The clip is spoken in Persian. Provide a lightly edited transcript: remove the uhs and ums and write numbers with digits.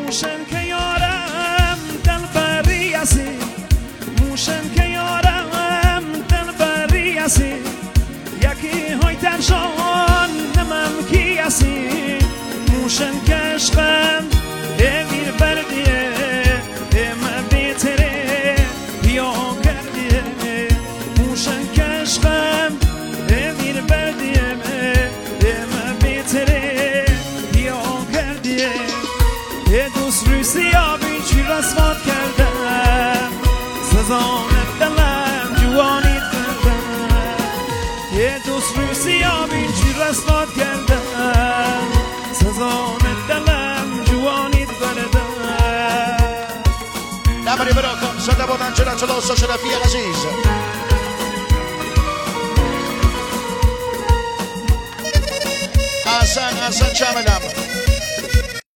موشن که یارم دل بری هستی موشن که یارم دل بری هستی یکی های ترشان نمم کی هستی موشن که عشقم امیر بردیه ام بیتره یا کردیه موشن که عشقم امیر بردیه ام بیتره یا کردیه یه دوست روی آبی چی رسوات کردم سزانت دلم جوانیت کردم یه دوست روی آبی چی رسوات کردم سزانت دلم جوانیت کردم نبری براکم صده بودن چرا چلا شرفی عزیز حسن چمنم